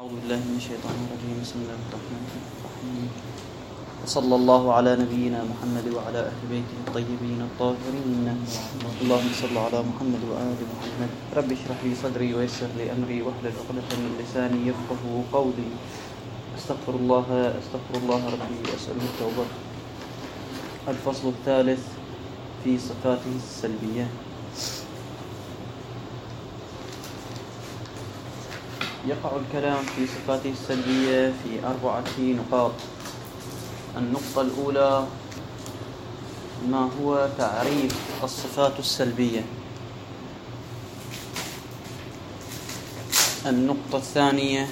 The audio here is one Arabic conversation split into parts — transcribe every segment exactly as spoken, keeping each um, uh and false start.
أعوذ بالله من الشيطان الرجيم. بسم الله الرحمن الرحيم. وصلى الله على نبينا محمد وعلى أهل بيته الطيبين الطاهرين. اللهم صل على محمد وآل محمد. رب اشرح لي صدري ويسر لي أمري واحلل عقدة من لساني يفقهوا قولي. أستغفر الله أستغفر الله ربي وأسأله التوبة. الفصل الثالث في صفاته السلبية. يقع الكلام في صفاته السلبية في أربعة نقاط. النقطة الأولى: ما هو تعريف الصفات السلبية؟ النقطة الثانية: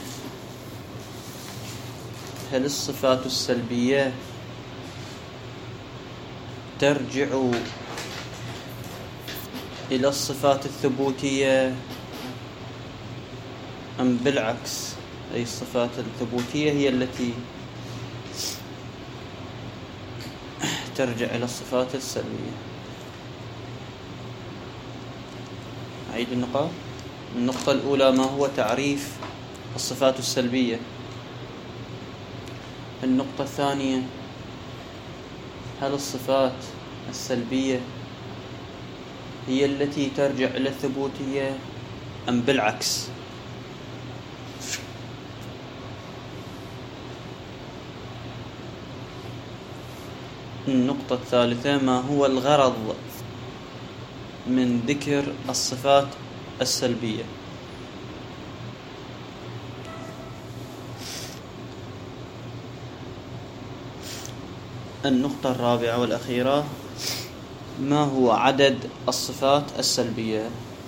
هل الصفات السلبية ترجع إلى الصفات الثبوتية أم بالعكس، أي الصفات الثبوتية هي التي ترجع إلى الصفات السلبية؟ أعيد النقاط. النقطة الأولى: ما هو تعريف الصفات السلبية؟ النقطة الثانية: هل الصفات السلبية هي التي ترجع إلى الثبوتية أم بالعكس؟ النقطة الثالثة: ما هو الغرض من ذكر الصفات السلبية؟ النقطة الرابعة والأخيرة: ما هو عدد الصفات السلبية؟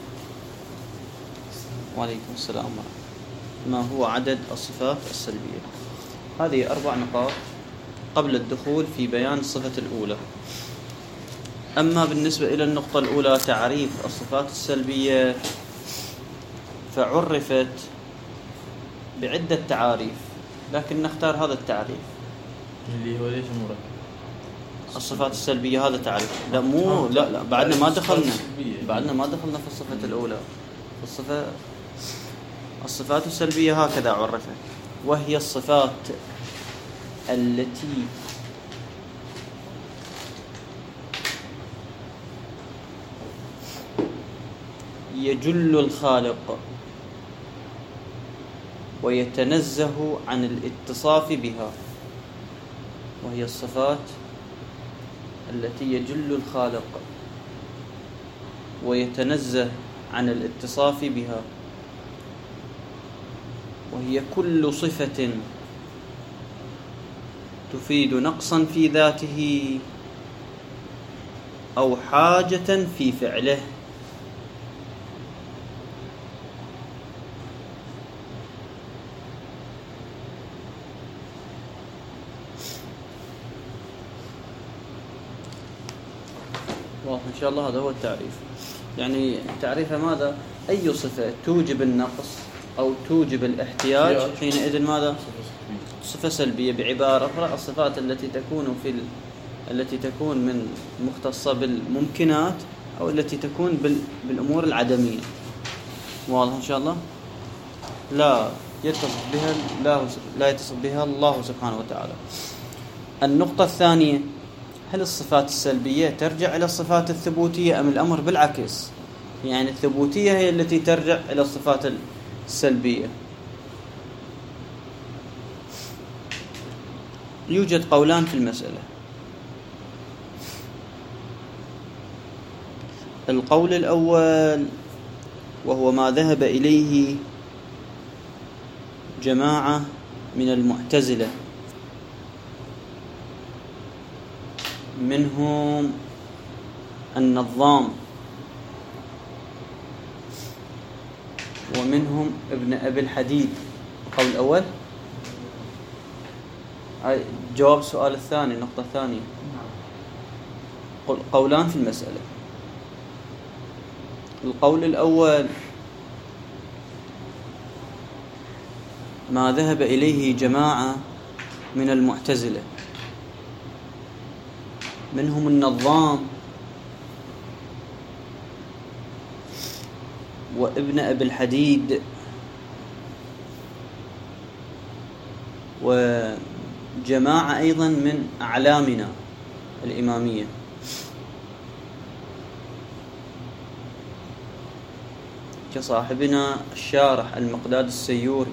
وعليكم السلام ورحمة الله. ما هو عدد الصفات السلبية؟ هذه أربع نقاط قبل الدخول في بيان الصفة الأولى. أما بالنسبة إلى النقطة الأولى، تعريف الصفات السلبية، فعرفت بعدة تعاريف، لكن نختار هذا التعريف اللي هو ليش مركب. الصفات السلبية هذا تعريف. لا مو لا لا بعدنا ما دخلنا بعدنا ما دخلنا في الصفة الأولى. الصفة الصفات السلبية هكذا عرفت: وهي الصفات التي يجل الخالق ويتنزه عن الاتصاف بها. وهي الصفات التي يجل الخالق ويتنزه عن الاتصاف بها، وهي كل صفة تفيد نقصا في ذاته أو حاجة في فعله. واضح إن شاء الله. هذا هو التعريف. يعني تعريفها ماذا؟ أي صفة توجب النقص أو توجب الاحتياج حينئذ ماذا؟ صفة سلبية. بعبارة أخرى: الصفات التي تكون في ال... التي تكون من مختصة بالممكنات أو التي تكون بال... بالأمور العدمية. واضح إن شاء الله. لا يتصف بها لا لا يتصف بها الله سبحانه وتعالى. النقطة الثانية: هل الصفات السلبية ترجع إلى الصفات الثبوتية أم الأمر بالعكس؟ يعني الثبوتية هي التي ترجع إلى الصفات السلبية. يوجد قولان في المسألة. القول الأول وهو ما ذهب إليه جماعة من المعتزلة، منهم النظام ومنهم ابن أبي الحديد. القول الأول جواب السؤال الثاني، النقطة الثانية. قولان في المسألة. القول الأول ما ذهب إليه جماعة من المعتزلة، منهم النظام وابن أبي الحديد وجماعة أيضا من أعلامنا الإمامية. كصاحبنا الشارح المقداد السيوري،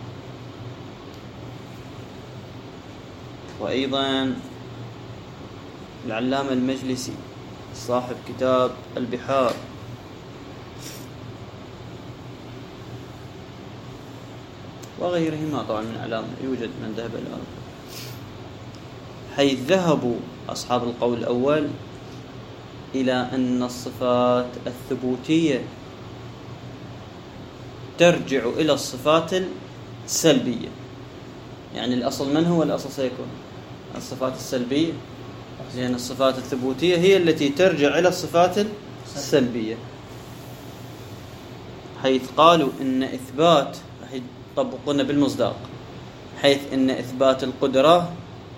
وأيضا العلامة المجلسي صاحب كتاب البحار، وغيرهما طبعا من أعلام، يوجد من ذهب الآن، حيث ذهبوا أصحاب القول الأول إلى أن الصفات الثبوتية ترجع إلى الصفات السلبية. يعني الأصل من هو الأصل سيكون الصفات السلبية، لأن الصفات الثبوتية هي التي ترجع إلى الصفات السلبية، حيث قالوا إن إثبات، يطبقون بالمصداق، حيث إن إثبات القدرة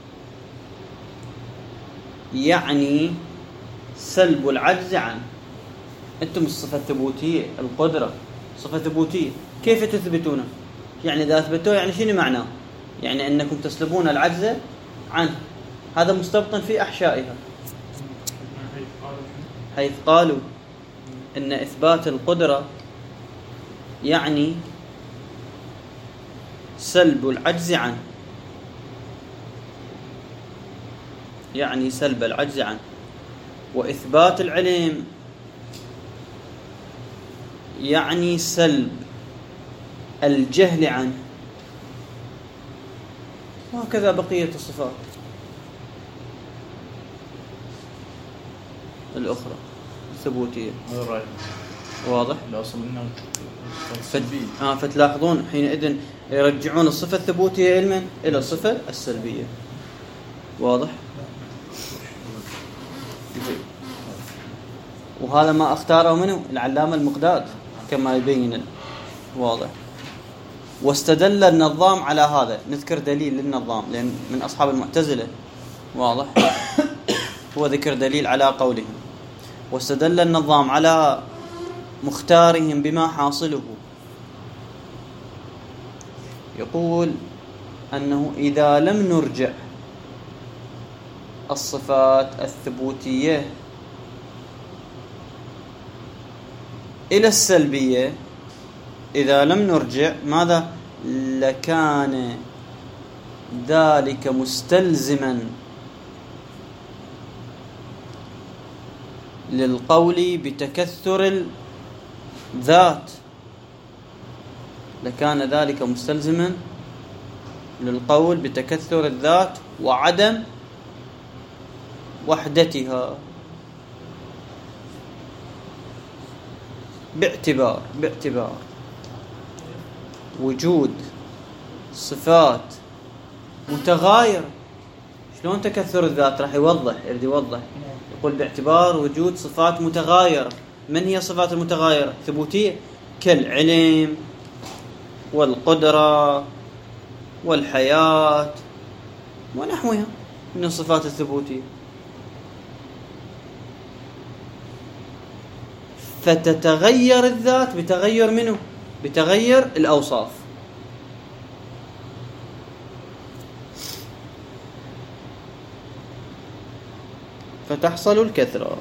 يعني سلب العجز عنه. أنتم الصفة الثبوتية القدرة صفة ثبوتية، كيف تثبتونه؟ يعني إذا أثبتوه يعني شنو معناه؟ يعني أنكم تسلبون العجز عنه، هذا مستبطن في أحشائها، حيث قالوا إن إثبات القدرة يعني سلب العجز عنه، يعني سلب العجز عنه. وإثبات العلم يعني سلب الجهل عنه، وهكذا بقية الصفات الأخرى الثبوتية. واضح؟ فت... آه فتلاحظون حينئذ يرجعون الصفة الثبوتية إلى إلى الصفة السلبية. واضح؟ وهذا ما اختاره منه العلامة المقداد كما يبين. واضح. واستدل النظام على هذا، نذكر دليل للنظام لأن من أصحاب المعتزلة. واضح. هو ذكر دليل على قولهم. واستدل النظام على مختارهم بما حاصله، يقول أنه إذا لم نرجع الصفات الثبوتية إلى السلبية، إذا لم نرجع ماذا؟ لكان ذلك مستلزما للقول بتكثر الذات، لكان ذلك مستلزما للقول بتكثر الذات وعدم وحدتها، باعتبار باعتبار وجود صفات متغايرة. شلون تكثر الذات؟ راح يوضح، يريد يوضح، يقول باعتبار وجود صفات متغايرة. من هي الصفات المتغايرة؟ ثبوتية، كالعلم والقدرة والحياة ونحوها من الصفات الثبوتية. فتتغير الذات بتغير منه، بتغير الأوصاف. فتحصل الكثرة.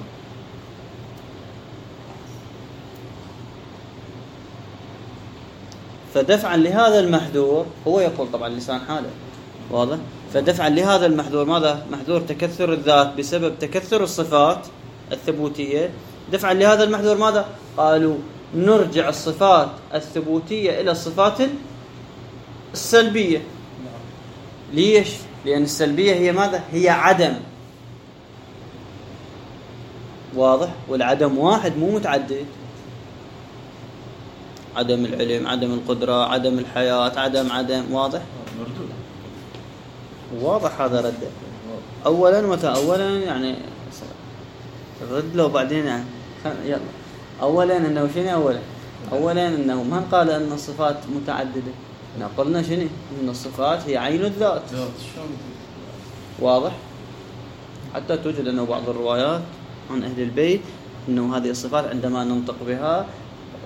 فدفعا لهذا المحذور، هو يقول طبعا لسان حاله. واضح. فدفعا لهذا المحذور، ماذا؟ محذور تكثر الذات بسبب تكثر الصفات الثبوتية. دفعا لهذا المحذور ماذا؟ قالوا نرجع الصفات الثبوتية إلى الصفات السلبية. ليش؟ لأن السلبية هي ماذا؟ هي عدم. واضح. والعدم واحد مو متعدد. عدم العلم، عدم القدرة، عدم الحياة، عدم عدم. واضح. واضح هذا رده. أولا متى؟ أولا يعني رد له بعدين يعني يلا. أولا أنه شنو؟ أولا أولا أنه من قال أن الصفات متعددة؟ قلنا شنو؟ أن الصفات هي عين الذات. واضح. حتى توجد أنه بعض الروايات عن أهل البيت أنه هذه الصفات عندما ننطق بها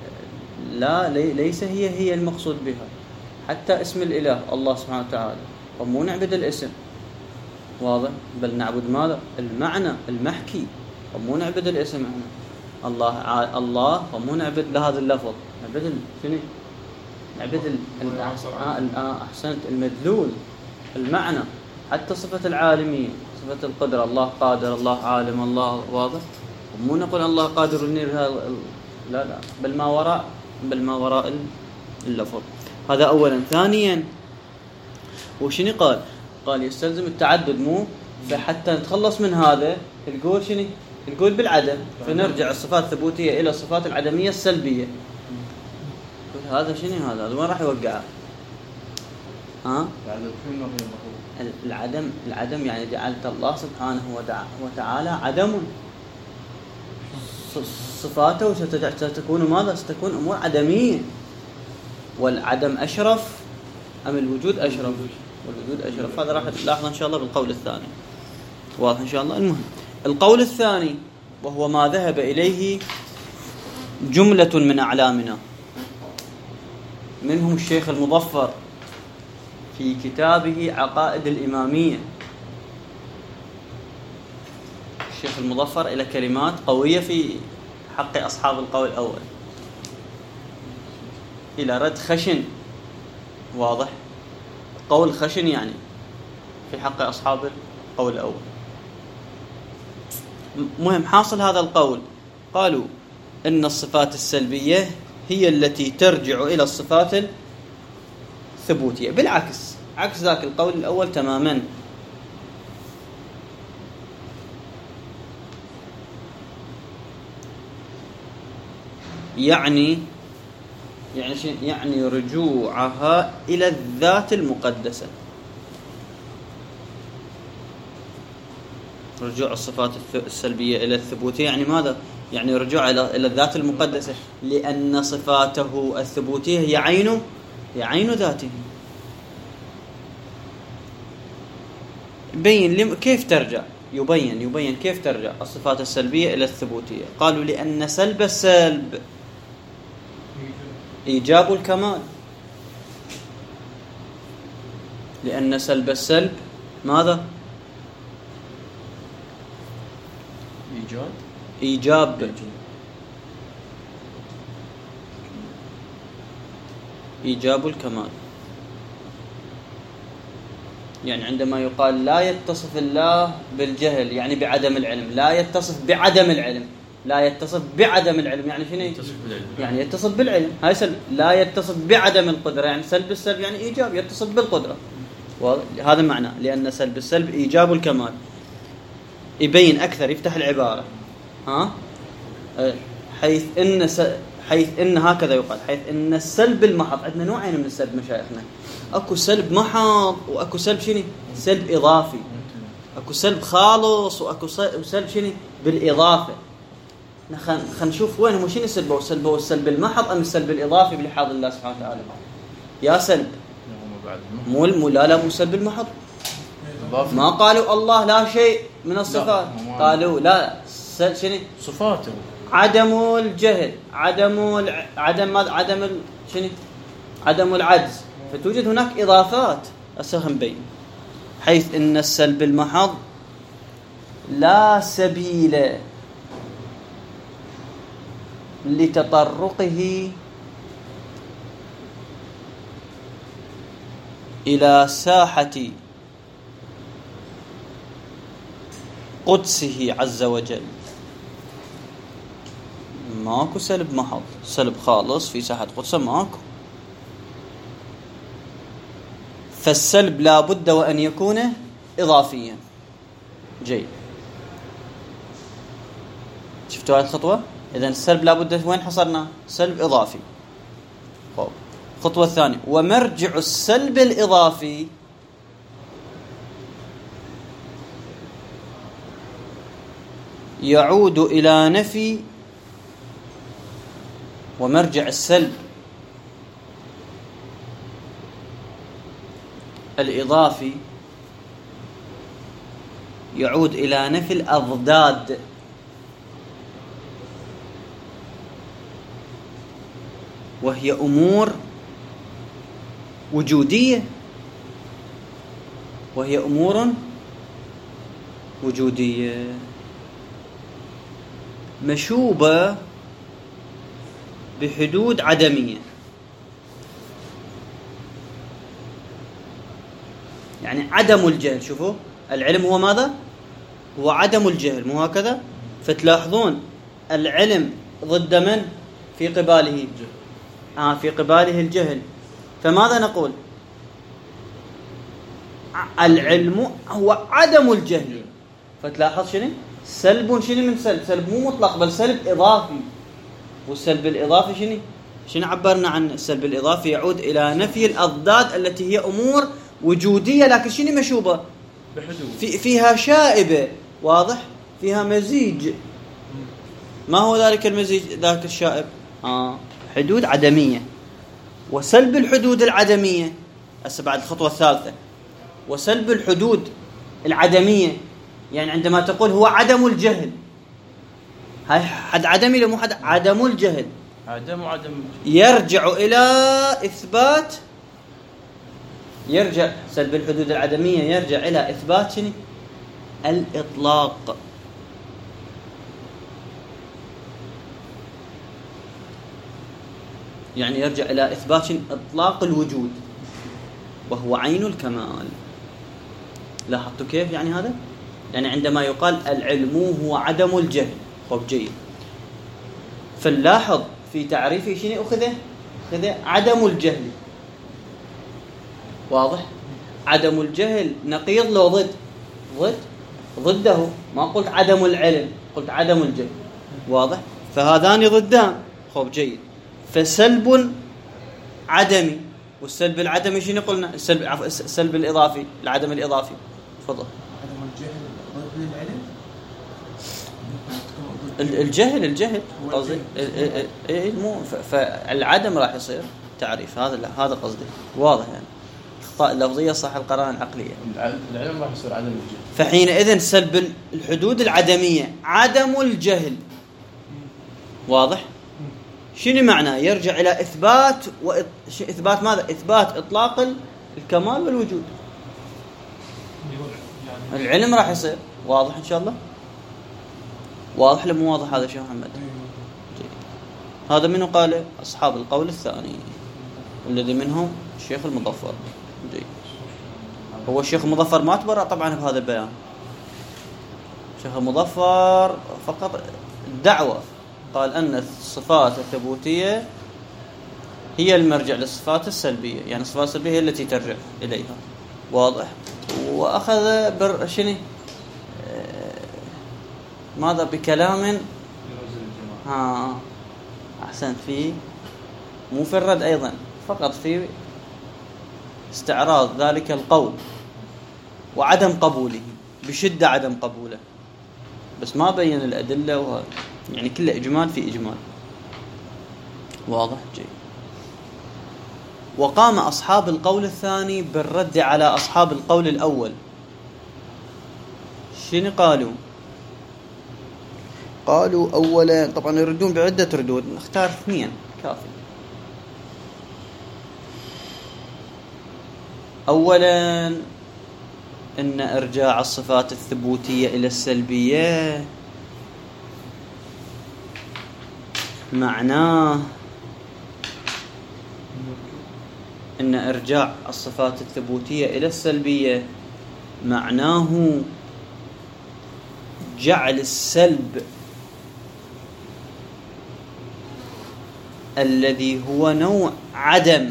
لا ليس هي هي المقصود بها. حتى اسم الإله الله سبحانه وتعالى ومو نعبد الاسم، واضح؟ بل نعبد ماذا؟ المعنى المحكي، ومو نعبد الاسم احنا. الله ع... الله ومو نعبد لهذا اللفظ، نعبد ال... شنو؟ نعبد ال... ال... آه ال... آه احسنت، المدلول، المعنى. حتى صفة العالمية، صفة القدرة، الله قادر، الله عالم، الله واضح. ومو نقول الله قادر ينير هذا ال... لا لا، بل ما وراء، بل ما وراء اللفظ. هذا اولا. ثانيا وشنو قال؟ قال يستلزم التعدد، مو فحتى نتخلص من هذا نقول شنو؟ نقول بالعدم، فنرجع الصفات الثبوتية إلى الصفات العدمية السلبية. هذا شنو هذا؟ هذا وين راح يوقعه؟ ها؟ العدم، العدم يعني جعلت الله سبحانه وتعالى عدم، صفاته ستكون ماذا؟ ستكون أمور عدمية. والعدم أشرف أم الوجود أشرف؟ والوجود أشرف. هذا راح تلاحظ إن شاء الله بالقول الثاني، واضح إن شاء الله. المهم القول الثاني وهو ما ذهب إليه جملة من أعلامنا، منهم الشيخ المظفر في كتابه عقائد الإمامية. الشيخ المظفر إلى كلمات قوية في حق أصحاب القول الأول، إلى رد خشن، واضح؟ قول خشن يعني في حق أصحاب القول الأول. مهم حاصل هذا القول، قالوا إن الصفات السلبية هي التي ترجع إلى الصفات الثبوتية، بالعكس، عكس ذاك القول الأول تماما. يعني يعني شيء يعني رجوعها إلى الذات المقدسة، رجوع الصفات السلبية إلى الثبوتية يعني ماذا؟ يعني رجوع إلى الذات المقدسة، لأن صفاته الثبوتية هي عينه، هي عين ذاته. يبين كيف ترجع، يبين يبين كيف ترجع الصفات السلبية إلى الثبوتية. قالوا لأن سلب السلب إيجاب الكمال، لأن سلب السلب ماذا؟ إيجاد إيجاب إيجاب الكمال. يعني عندما يقال لا يتصف الله بالجهل يعني بعدم العلم، لا يتصف بعدم العلم، لا يتصف بعدم العلم يعني شنو؟ يعني يتصف بالعلم. هاي سلب. لا يتصف بعدم القدرة يعني سلب السلب يعني إيجاب، يتصف بالقدرة. هذا معنى لأن سلب السلب إيجاب الكمال. يبين أكثر، يفتح العبارة، ها؟ حيث إن س... حيث إن هكذا يقال، حيث إن السلب المحض. عندنا نوعين من السلب مشايخنا، أكو سلب محض وأكو سلب شنو؟ سلب إضافي. أكو سلب خالص وأكو سلب شنو؟ بالإضافة. خلينا نشوف وين هو شنو السلب، والسلب هو السلب المحض أم السلب الإضافي بلحاظ الله سبحانه وتعالى؟ يا سلب مو مو لا لا مو سلب المحض. ما قالوا الله لا شيء من الصفات، قالوا لا شنو؟ صفاته، عدم الجهل، عدم الع... عدم ماذا؟ عدم ال... شنو؟ عدم العجز. فتوجد هناك إضافات أسهم بين، حيث إن السلب المحض لا سبيل لتطرقه إلى ساحة قدسه عز وجل. ماكو سلب محض، سلب خالص في ساحة قدسه ماكو. فالسلب لا بد وأن يكون إضافيا. جيد، شفتوا هذه الخطوة؟ إذن السلب لا بد، وين حصرنا؟ سلب إضافي. طيب. الخطوة الثانية، ومرجع السلب الإضافي يعود إلى نفي، ومرجع السلب الإضافي يعود إلى نفي الأضداد، وهي أمور وجودية. وهي أمور وجودية مشوبة بحدود عدمية. يعني عدم الجهل، شوفوا العلم هو ماذا؟ هو عدم الجهل، مو هكذا؟ فتلاحظون العلم ضد من في قباله؟ آه في قباله الجهل. فماذا نقول؟ العلم هو عدم الجهل. فتلاحظ شنو؟ سلب شنو من سلب؟ سلب مو مطلق بل سلب إضافي. والسلب الإضافي شنو؟ شنو عبرنا عن السلب الإضافي؟ يعود إلى نفي الأضداد التي هي أمور وجودية لكن شنو مشوبة؟ بحدود. في فيها شائبة، واضح؟ فيها مزيج. ما هو ذلك المزيج ذاك الشائب؟ آه حدود عدمية. وسلب الحدود العدمية هسه بعد الخطوة الثالثة. وسلب الحدود العدمية يعني عندما تقول هو عدم الجهل، هاي حد عدمي لو مو حد عدم الجهل، عدم وعدم يرجع إلى إثبات، يرجع سلب الحدود العدمية يرجع إلى إثبات شنو؟ الإطلاق. يعني يرجع إلى إثبات شنو؟ إطلاق الوجود وهو عين الكمال. لاحظتوا كيف يعني هذا؟ يعني عندما يقال العلم هو عدم الجهل، طب جيد، فنلاحظ في تعريفه شنو أخذه؟ أخذه عدم الجهل، واضح؟ عدم الجهل نقيض لو ضد؟ ضد ضده. ما قلت عدم العلم، قلت عدم الجهل، واضح؟ فهذان ضدان، خب جيد. فسلب عدمي، والسلب العدمي شنو قلنا؟ السلب عفوا السلب الإضافي، العدم الإضافي. تفضل. عدم الجهل ضد العلم. الجهل الجهل قصدي اي مو فالعدم راح يصير تعريف. هذا لا هذا قصدي واضح. يعني اخطاء اللفظيه صح القرائن العقليه. العلم راح يصير عدم الجهل. فحينئذ سلب الحدود العدميه عدم الجهل، واضح؟ شنو معناه؟ يرجع الى اثبات واثبات ماذا؟ اثبات اطلاق الكمال والوجود. العلم راح يصير واضح ان شاء الله. واضح لمو واضح هذا شيخ محمد؟ هذا منه قال أصحاب القول الثاني والذي منهم الشيخ المظفر. جيد. هو الشيخ المظفر ما تبرع طبعا بهذا البيان. الشيخ المظفر فقط الدعوة قال أن الصفات الثبوتية هي المرجع للصفات السلبية، يعني الصفات السلبية هي التي ترجع إليها، واضح؟ وأخذ بر شنو ماذا بكلام ها أحسنت فيه مو في الرد أيضا، فقط في استعراض ذلك القول وعدم قبوله بشدة، عدم قبوله، بس ما بين الأدلة وهذا يعني كله إجمال في إجمال، واضح؟ جيد. وقام أصحاب القول الثاني بالرد على أصحاب القول الأول. شنو قالوا؟ قالوا أولا، طبعا يردون بعدة ردود، نختار اثنين كافي. أولا إن إرجاع الصفات الثبوتية إلى السلبية معناه إن إرجاع الصفات الثبوتية إلى السلبية معناه جعل السلب الذي هو نوع عدم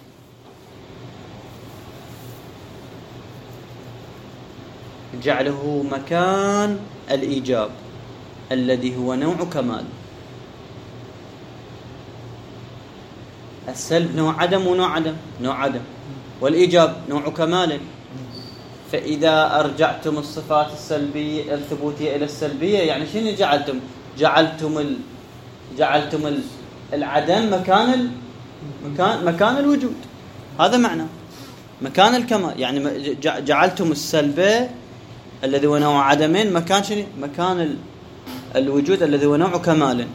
جعله مكان الإيجاب الذي هو نوع كمال. السلب نوع عدم ونوع عدم، نوع عدم، والإيجاب نوع كمال. فإذا أرجعتم الصفات السلبية الثبوتية إلى السلبية يعني شنو جعلتم؟ جعلتم ال... جعلتم ال... العدم مكان ال... مكان مكان الوجود. هذا معنى مكان الكمال، يعني جعلتم السلبي الذي هو نوع عدمين مكان شنو؟ مكان ال... الوجود الذي هو نوع كمال.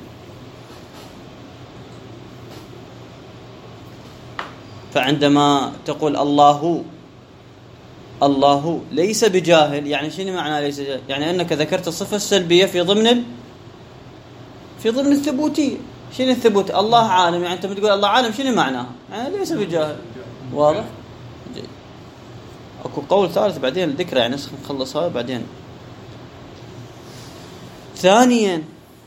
فعندما تقول الله الله ليس بجاهل، يعني شنو معنى ليس بجاهل؟ يعني أنك ذكرت الصفة السلبية في ضمن ال... في ضمن الثبوتية. شنو الثبوت؟ الله عالم، يعني أنت بتقول الله عالم شنو معناها؟ يعني ليس بجاهل. واضح؟ جيد. أكو قول ثالث بعدين الذكرى، يعني نخلص هذا بعدين. ثانيا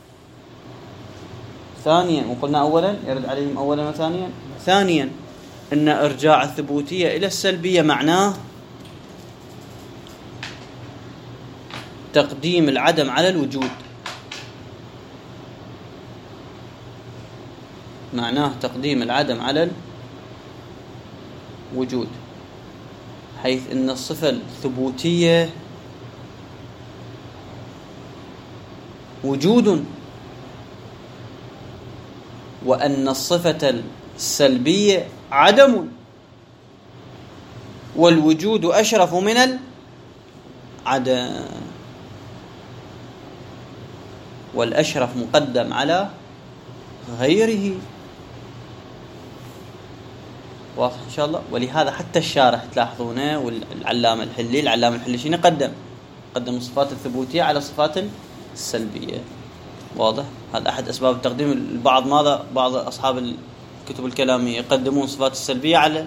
ثانيا وقلنا أولا يرد عليهم أولا وثانيا. ثانيا أن إرجاع الثبوتية إلى السلبية معناه تقديم العدم على الوجود. معناه تقديم العدم على الوجود، حيث أن الصفة الثبوتية وجود، وأن الصفة السلبية عدم، والوجود أشرف من العدم، والأشرف مقدم على غيره. واضح إن شاء الله. ولهذا حتى الشارح تلاحظونه والعلامة الحلي العلامة الحلي شنو قدم؟ قدم الصفات الثبوتية على الصفات السلبية. واضح؟ هذا أحد أسباب التقديم. البعض ماذا؟ بعض أصحاب الكتب الكلامية يقدمون الصفات السلبية على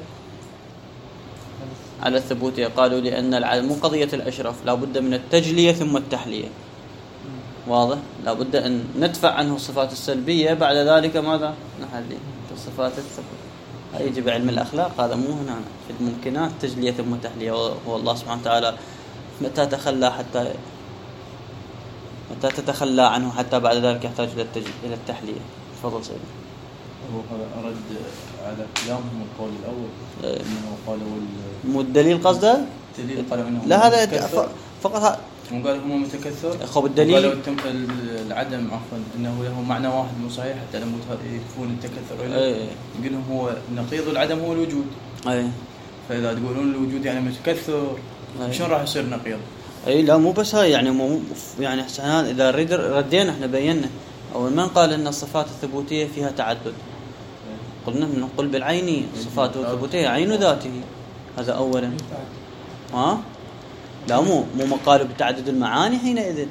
على الثبوتية. قالوا لأن مو قضية الأشرف، لا بد من التجلية ثم التحلية. واضح؟ لا بد أن ندفع عنه الصفات السلبية، بعد ذلك ماذا؟ نحلي الصفات الثبوتية. يجي بعلم الأخلاق هذا مو هنا في الممكنات تجلية ثم تحلية. هو الله سبحانه وتعالى متى تخلى حتى متى تتخلى عنه حتى بعد ذلك يحتاج إلى إلى التحلية. تفضل سيدي. هو هذا رد على كلامهم القول الأول إيه. إنه قالوا مو الدليل قصده؟ الدليل قالوا إنه لا هذا فقط هم قالوا هم متكثر. خب الدليل قالوا العدم عفوا إنه له معنى واحد مو صحيح حتى لما يكون التكثر. إيه. يقول لهم هو نقيض العدم هو الوجود. أي. فإذا تقولون الوجود يعني متكثر شلون راح يصير نقيض؟ اي لا مو بس هاي، يعني مو يعني حسنا اذا رد ردينا احنا بينا اول ما قال ان الصفات الثبوتيه فيها تعدد، قلنا نقول بالعيني صفات الثبوتيه عين ذاته. هذا اولا. ها لا مو مو مقال بتعدد المعاني. حينئذ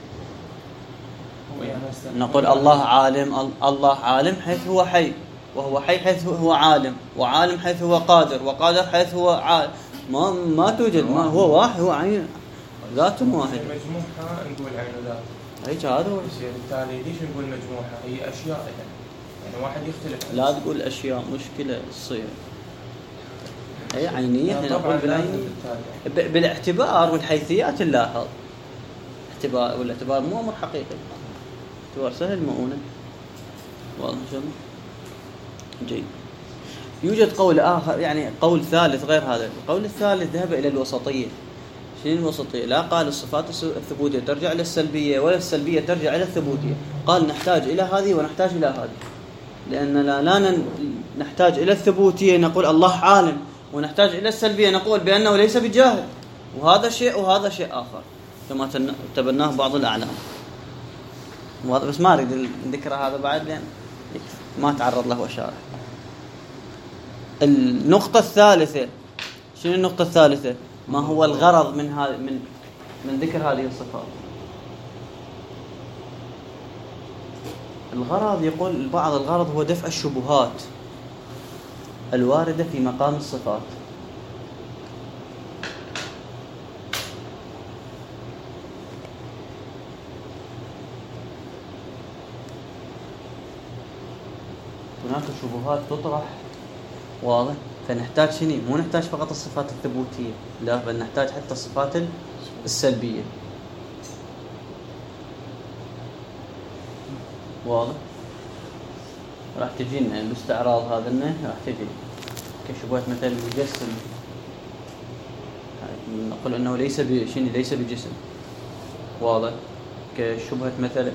نقول الله عالم، الله عالم حيث هو حي، وهو حي حيث هو عالم، وعالم حيث هو قادر، وقادر حيث هو عالم. ما ما توجد، ما هو واحد، هو عين ذات واحد. مجموعة نقول عين ذات. هيك هذا هو. بالتالي ليش نقول مجموعة؟ هي أشياء يعني واحد يختلف. لا تقول أشياء مشكلة تصير. هي عينية. احنا نقول بالعينية بالاعتبار والحيثيات. نلاحظ اعتبار والاعتبار مو أمر حقيقي، اعتبار سهل مؤونة. واضح إن شاء الله. جيد. يوجد قول آخر، يعني قول ثالث غير هذا. القول الثالث ذهب إلى الوسطية. شنو الوسطية؟ لا قال الصفات الثبوتية ترجع إلى السلبية، ولا السلبية ترجع إلى الثبوتية. قال نحتاج إلى هذه ونحتاج إلى هذه، لأننا لا نحتاج إلى الثبوتية نقول الله عالم، ونحتاج إلى السلبية نقول بأنه ليس بجاهل. وهذا شيء وهذا شيء آخر كما تبناه بعض الأعلام. وهذا بس ما أريد الذكر هذا بعد لأن ما تعرض له وشارح. النقطة الثالثة. شنو النقطة الثالثة؟ ما هو الغرض من هذا من من ذكر هذه الصفات؟ الغرض يقول البعض الغرض هو دفع الشبهات الواردة في مقام الصفات. هناك شبهات تطرح. واضح؟ فنحتاج شنو؟ مو نحتاج فقط الصفات الثبوتية، لا بل نحتاج حتى الصفات السلبية. واضح؟ راح تجينا الاستعراض هذا لنا راح تجي كشبهات مثل الجسم. نقول انه ليس بشنو ليس بجسم. واضح؟ كشبهة مثلا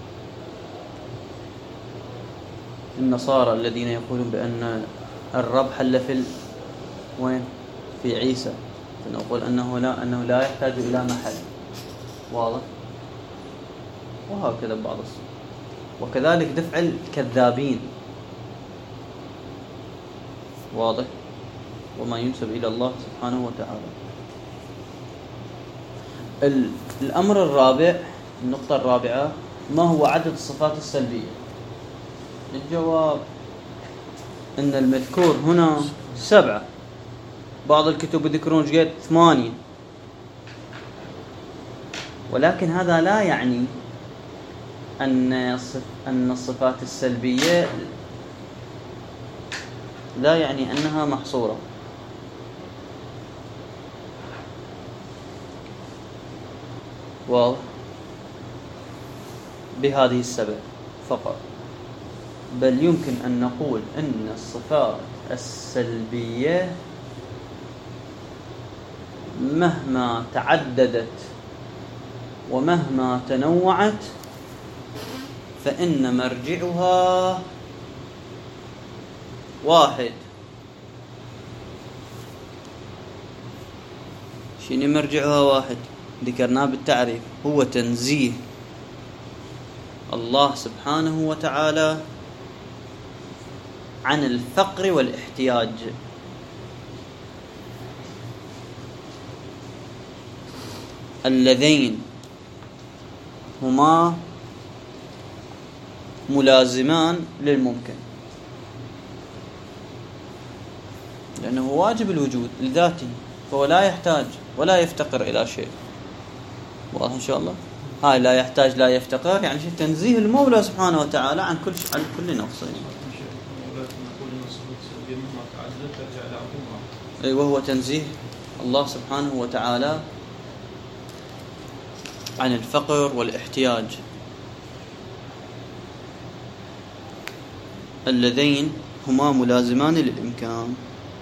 النصارى الذين يقولون بأن الرب حل في ال... وين؟ في عيسى. فنقول أنه لا أنه لا يحتاج إلى محل. واضح؟ وهكذا بعض الصور. وكذلك دفع الكذابين. واضح؟ وما ينسب إلى الله سبحانه وتعالى. الأمر الرابع، النقطة الرابعة، ما هو عدد الصفات السلبية؟ الجواب أن المذكور هنا سبعة، بعض الكتب يذكرون جيد ثمانية، ولكن هذا لا يعني أن أن الصفات السلبية لا يعني أنها محصورة. واضح؟ بهذه السبع فقط، بل يمكن أن نقول أن الصفات السلبية مهما تعددت ومهما تنوعت فإن مرجعها واحد. شنو مرجعها واحد؟ ذكرناه بالتعريف، هو تنزيه الله سبحانه وتعالى عن الفقر والاحتياج. اللذين هما ملازمان للممكن، لأنه واجب الوجود لذاته، فهو لا يحتاج ولا يفتقر إلى شيء. واضح إن شاء الله؟ هاي لا يحتاج لا يفتقر يعني شيء تنزيه المولى سبحانه وتعالى عن كل عن كل نقص. أي وهو تنزيه الله سبحانه وتعالى عن الفقر والاحتياج. اللذين هما ملازمان للإمكان.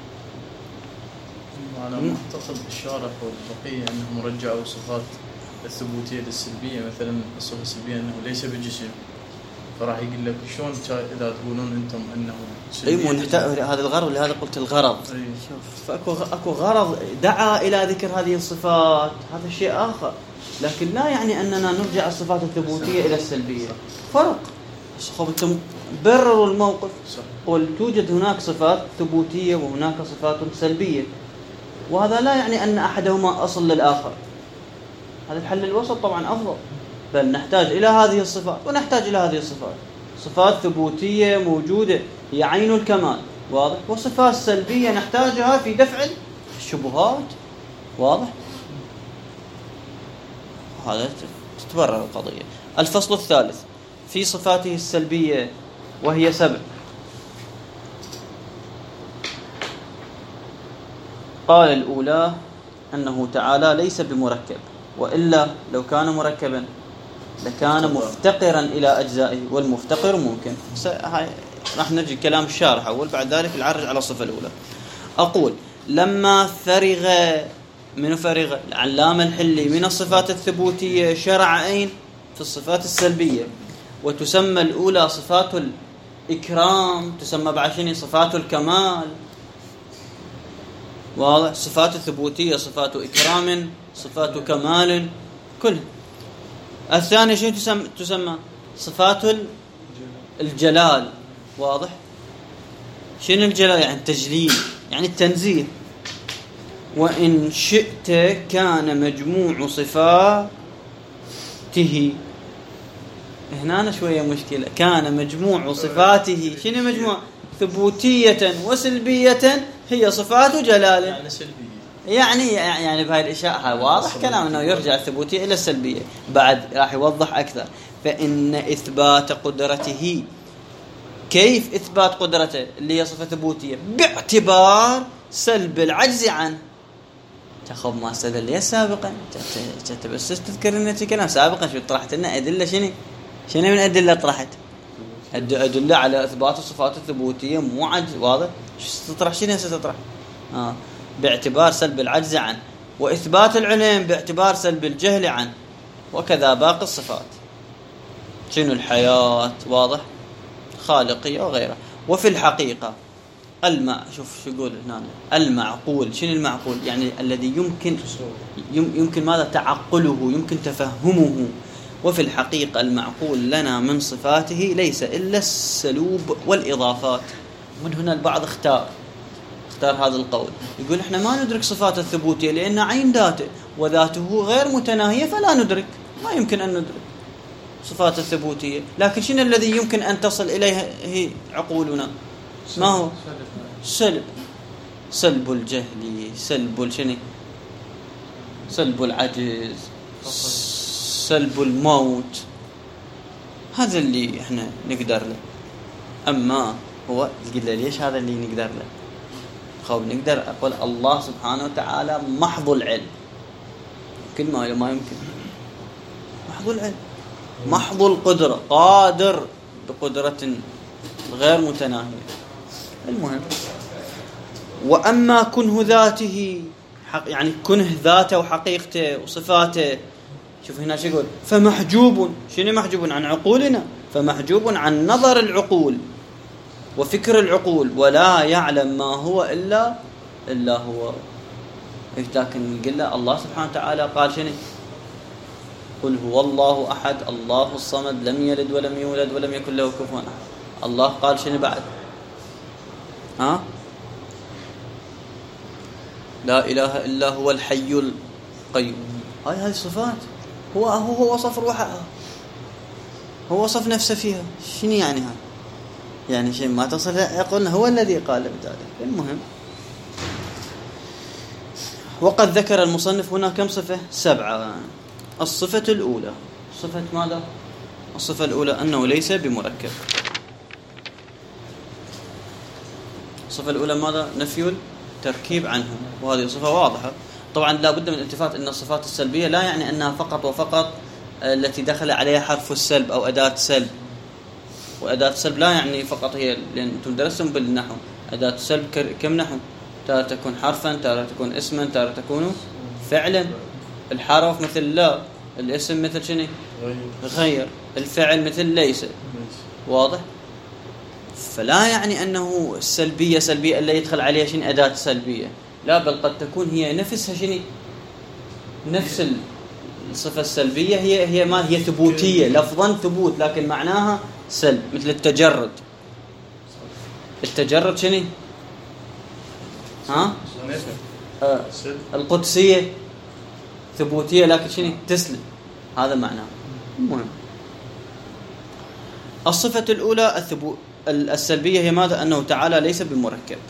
على ما اعتقد الشارح والبقية أنهم رجعوا صفات الثبوتية للسلبية، مثلا الصفة السلبية أنه ليس بجسم، فراح يقول لك شلون إذا تقولون أنتم أنه أي نحتاج هذا الغرض، لهذا قلت الغرض. أي. شوف فأكو أكو غرض دعا إلى ذكر هذه الصفات، هذا شيء آخر، لكن لا يعني أننا نرجع الصفات الثبوتية إلى السلبية. فرق. خبتم برروا الموقف، قل توجد هناك صفات ثبوتية وهناك صفات سلبية، وهذا لا يعني أن أحدهما أصل للآخر. هذا الحل الوسط طبعا أفضل، بل نحتاج إلى هذه الصفات ونحتاج إلى هذه الصفات. صفات ثبوتية موجودة هي عين الكمال، واضح، وصفات سلبية نحتاجها في دفع الشبهات، واضح. هذا تتبرر القضية. الفصل الثالث في صفاته السلبية وهي سبع. قال الأولى أنه تعالى ليس بمركب، وإلا لو كان مركبا لكان مفتقرا إلى أجزائه، والمفتقر ممكن. راح نرجع كلام الشارح أول، بعد ذلك نعرج على الصفة الأولى. أقول لما فرغ من فرغ العلامة الحلي من الصفات الثبوتية شرع أين في الصفات السلبية، وتسمى الأولى صفات الإكرام، تسمى بعشرين صفات الكمال، واضح. صفات الثبوتية صفات إكرام، صفات كمال، كل. الثانية شنو تسمى؟ تسمى صفات الجلال، واضح. شنو الجلال؟ يعني التجليل، يعني التنزيه. وإن شئت كان مجموع صفاته، هنا شوية مشكلة، كان مجموع صفاته، شنو مجموع؟ ثبوتية وسلبية، هي صفات جلال، يعني سلبية، يعني يعني بهاي الاشياء هاي واضح كلام انه يرجع الثبوتية الى السلبية. بعد راح يوضح اكثر، فان اثبات قدرته، كيف اثبات قدرته اللي هي صفة ثبوتية؟ باعتبار سلب العجز عنه. تاخذ ما استدل سابقا، انت بس تذكر ان كلام سابقا شو طرحت لنا ادله، شنو شنو من ادله طرحت؟ ادله على اثبات الصفات الثبوتية مو عجز، واضح. شو تطرح؟ شنو ستطرح؟ اه باعتبار سلب العجز عنه، وإثبات العلم باعتبار سلب الجهل عنه، وكذا باقي الصفات. شنو الحياة، واضح، خالقية وغيرها. وفي الحقيقة المع شوف شو يقول هنا، المعقول. شنو المعقول؟ يعني الذي يمكن يمكن ماذا تعقله، يمكن تفهمه. وفي الحقيقة المعقول لنا من صفاته ليس إلا السلوب والإضافات. من هنا البعض اختار اختار هذا القول، يقول احنا ما ندرك صفات الثبوتية لأن عين ذاته وذاته غير متناهية فلا ندرك، ما يمكن أن ندرك صفات الثبوتية. لكن شنو الذي يمكن أن تصل إليه هي عقولنا؟ ما هو؟ سلب سلب الجهل، سلب الشنو، سلب العجز، سلب الموت، هذا اللي احنا نقدر له. أما هو قلنا ليش هذا اللي نقدر له؟ خب نقدر أقول الله سبحانه وتعالى محض العلم، يمكن ما ما يمكن، محض العلم، محض القدرة، قادر بقدرة غير متناهية. المهم، وأما كنه ذاته حق، يعني كنه ذاته وحقيقته وصفاته، شوف هنا شو يقول، فمحجوب، شنو محجوب؟ عن عقولنا، فمحجوب عن نظر العقول وفكر العقول، ولا يعلم ما هو إلا إلا هو. لكن قلنا الله سبحانه وتعالى قال شنو؟ قل هو الله أحد الله الصمد لم يلد ولم يولد ولم يكن له كفوا أحد. الله قال شنو بعد؟ ها؟ لا إله إلا هو الحي القيوم. هاي هاي صفات، هو هو هو وصف روحه، هو وصف نفسه فيها. شنو يعني هذا؟ يعني شيء ما تصل، يقول هو الذي قال بذلك. المهم، وقد ذكر المصنف هنا كم صفة؟ سبعة. الصفة الأولى، صفة ماذا؟ الصفة الأولى أنه ليس بمركب. الصفة الأولى ماذا؟ نفي التركيب عنه، وهذه صفة واضحة. طبعا لا بد من الالتفات أن الصفات السلبية لا يعني أنها فقط وفقط التي دخل عليها حرف السلب أو أداة سلب. وأداة السلب لا يعني فقط هي، لأن أنتم درستم بالنحو أداة السلب كم نحو؟ تارة تكون حرفا، تارة تكون اسما، تارة تكون فعلا. الحرف مثل لا، الاسم مثل شنو؟ غير. الفعل مثل ليس. واضح؟ فلا يعني أنه السلبية سلبية إلا يدخل عليها شنو أداة سلبية، لا، بل قد تكون هي نفسها شنو؟ نفس الصفة السلبية هي هي ما هي ثبوتية، لفظا ثبوت لكن معناها سلب. مثل التجرد، التجرد شنو؟ ها؟ آه. القدسية ثبوتية لكن شنو؟ تسلم، هذا معناه. المهم، الصفة الأولى الثبوت السلبية هي ماذا؟ أنه تعالى ليس بمركب.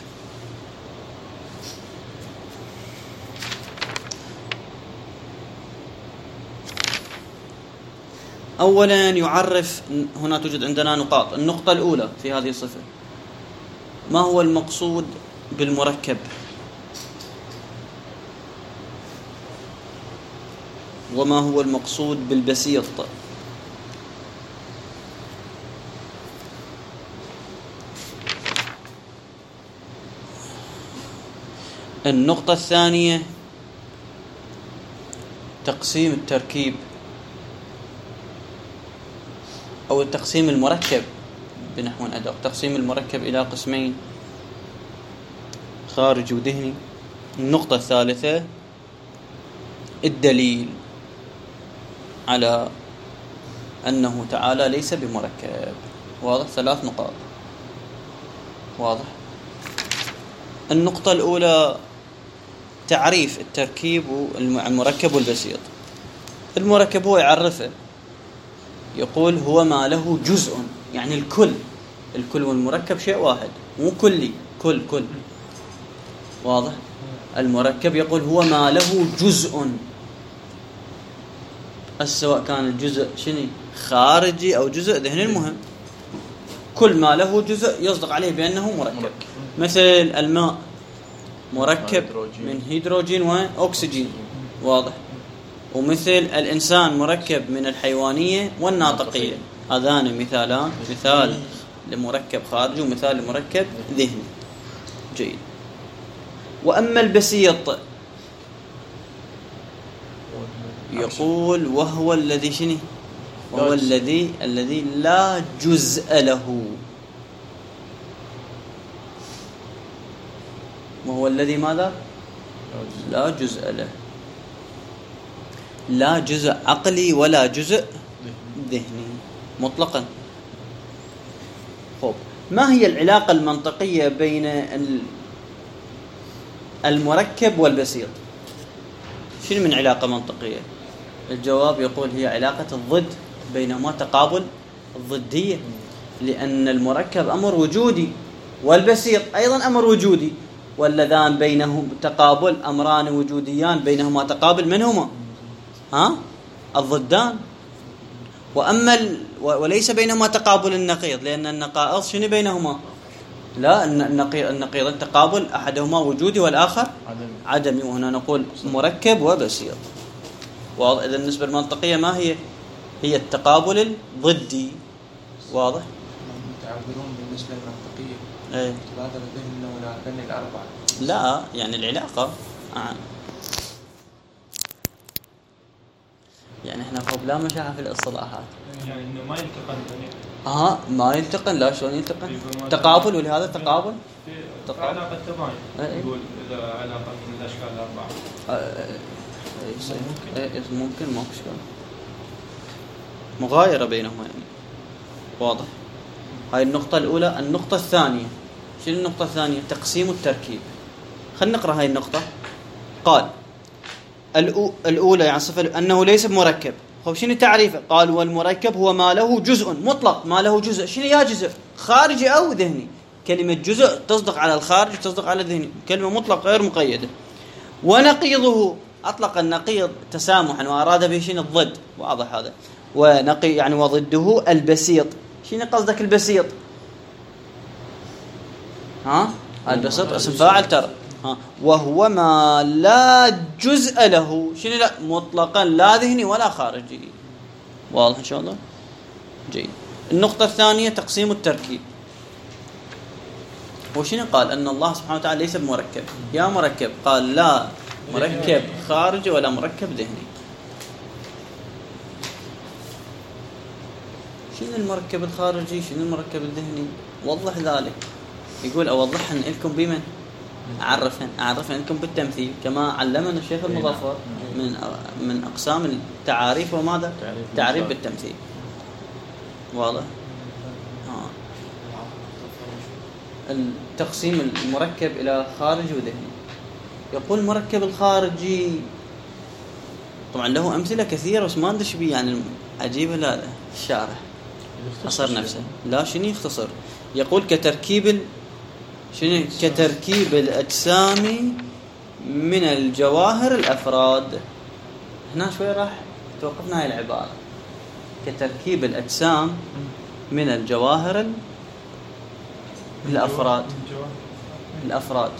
أولا يعرف، هنا توجد عندنا نقاط. النقطة الأولى في هذه الصفة، ما هو المقصود بالمركب؟ وما هو المقصود بالبسيط؟ النقطة الثانية تقسيم التركيب أو التقسيم المركب بنحو أدق. تقسيم المركب إلى قسمين، خارجي وذهني. النقطة الثالثة الدليل على أنه تعالى ليس بمركب. واضح؟ ثلاث نقاط. واضح؟ النقطة الأولى تعريف التركيب المركب والبسيط. المركب هو يعرفه، يقول هو ما له جزء، يعني الكل. الكل والمركب شيء واحد، مو كلي، كل كل. واضح؟ المركب يقول هو ما له جزء، سواء كان الجزء شنو؟ خارجي أو جزء ذهني. المهم كل ما له جزء يصدق عليه بأنه مركب. مثل الماء مركب من هيدروجين وأكسجين. واضح؟ ومثل الإنسان مركب من الحيوانية والناطقية. هذان مثالان، مثال لمركب خارجي ومثال لمركب ذهني. جيد. وأما البسيط يقول وهو الذي شنو؟ وهو الذي الذي لا جزء له. وهو الذي ماذا؟ لا جزء له. لا جزء عقلي ولا جزء ذهني مطلقا. خب، ما هي العلاقة المنطقية بين المركب والبسيط. شنو من علاقة منطقية؟ الجواب يقول هي علاقة الضد، بينهما تقابل الضدية، لأن المركب أمر وجودي والبسيط أيضا أمر وجودي، واللذان بينهم تقابل أمران وجوديان بينهما تقابل منهما ها الضدان. وأما ال... وليس بينهما تقابل النقيض، لأن النقائض شنو بينهما؟ لا، النقيض النقيض التقابل أحدهما وجودي والآخر عدمي, عدمي. وهنا نقول مركب وبسيط. واضح؟ إذا النسبة المنطقية ما هي؟ هي التقابل الضدي. واضح؟ تعبرون بالنسبة المنطقية ايه تبادر ذهننا ولا بين الأربعة؟ لا، يعني العلاقة آه. يعني احنا فوق لا مشاحة في الاصطلاحات، يعني انه ما يلتقن اه ما يلتقن. لا، شلون يلتقن؟ تقابل، ولهذا تقابل تقابل علاقة تباين. ايه. يقول اذا علاقة من الاشكال الاربعة آه. ايه ايه ممكن، ما اشكال مغايرة بينهما يعني. واضح؟ هاي النقطة الأولى. النقطة الثانية، شنو النقطة الثانية؟ تقسيم التركيب. خلينا نقرأ هاي النقطة. قال الأولى يعني صفة أنه ليس بمركب. خب شنو تعريفه؟ قال والمركب هو ما له جزء مطلق. ما له جزء شنو؟ يا جزء خارجي أو ذهني. كلمة جزء تصدق على الخارج تصدق على الذهني، كلمة مطلق غير مقيدة. ونقيضه أطلق النقيض تسامحا وأراد به شنو؟ الضد. واضح هذا. ونقي يعني وضده البسيط. شنو قصدك البسيط؟ ها البسيط اسم فاعل ترى. ها وهو ما لا جزء له. شنو؟ لا مطلقا لا ذهني ولا خارجي. واضح ان شاء الله؟ جيد. النقطة الثانية تقسيم التركيب. وشنو قال؟ ان الله سبحانه وتعالى ليس بمركب. يا مركب، قال لا مركب خارجي ولا مركب ذهني. شنو المركب الخارجي؟ شنو المركب الذهني؟ وضح ذلك. يقول اوضحن لكم بمن؟ اعرفن اعرفن لكم بالتمثيل كما علمنا الشيخ المظفر من من اقسام التعاريف. وماذا؟ تعريف بالتمثيل. واضح؟ ها التقسيم المركب الى خارجي وذهني. يقول المركب الخارجي طبعا له امثله كثيره بس ما ندش بيه، يعني عجيب. لا لا الشارح خسر نفسه. لا شنو يختصر؟ يقول كتركيب ال... شنو؟ كتركيب الأجسام من الجواهر الأفراد. هنا شوي راح توقفنا هاي العبارة. كتركيب الأجسام من الجواهر الأفراد. الأفراد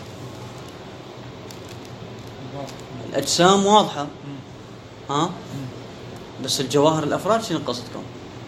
الأجسام واضحة ها، بس الجواهر الأفراد شنو قصدكم؟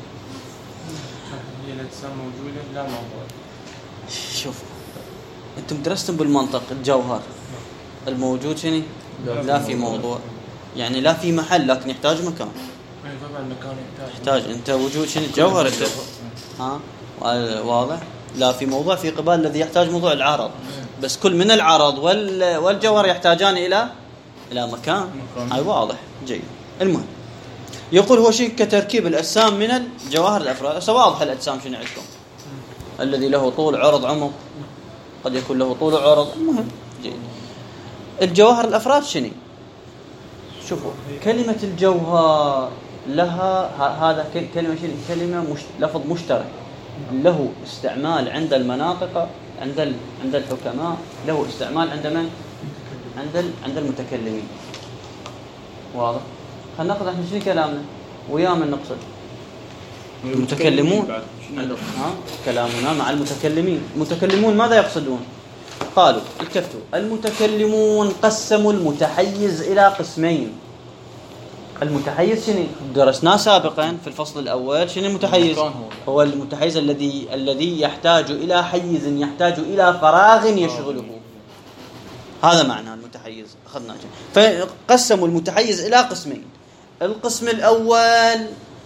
هي الأجسام موجودة لا موضوع. شوف انتم درستم بالمنطق الجوهر الموجود شنو؟ لا في موضوع، يعني لا في محل لكن يحتاج مكان. اي طبعا مكان يحتاج. يحتاج انت وجود شنو؟ الجوهر انت ها واضح. لا في موضوع في قبال الذي يحتاج موضوع العرض، بس كل من العرض وال والجوهر يحتاجان الى الى مكان. هاي واضح. جيد. المهم يقول هو شيء كتركيب الأجسام من الجواهر الأفراد. واضح الأجسام شنو عندكم؟ الذي له طول عرض عمق، قد يكون له طول عرض. المهم جيد. الجواهر الأفراد شنو؟ شوفوا كلمة الجوهر لها هذا كلمة شنو؟ كلمة مش... لفظ مشترك له استعمال عند المناطق، عند ال... عند الحكماء، له استعمال عند من؟ عند ال... عند المتكلمين. واضح؟ خلينا ناخذ احنا شنو كلامنا ويا من نقصد المتكلمون. ها كلامنا مع المتكلمين. المتكلمون ماذا يقصدون؟ قالوا التفتوا المتكلمون قسموا المتحيز إلى قسمين. المتحيز شنو درسناه سابقا في الفصل الأول؟ شنو المتحيز؟ هو المتحيز الذي الذي يحتاج إلى حيز، يحتاج إلى فراغ يشغله. هذا معنى المتحيز أخذناه. فقسموا المتحيز إلى قسمين. القسم الأول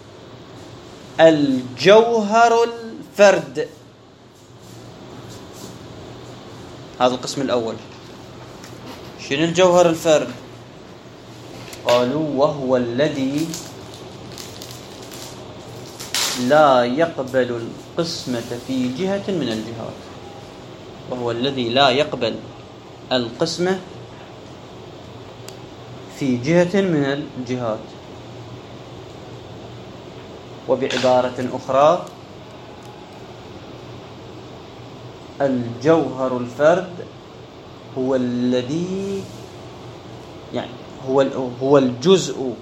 الجوهر الفرد. هذا القسم الأول. شنو الجوهر الفرد؟ قالوا وهو الذي لا يقبل القسمة في جهة من الجهات. وهو الذي لا يقبل القسمة في جهة من الجهات. وبعبارة أخرى الجوهر الفرد هو الذي يعني هو هو الجزء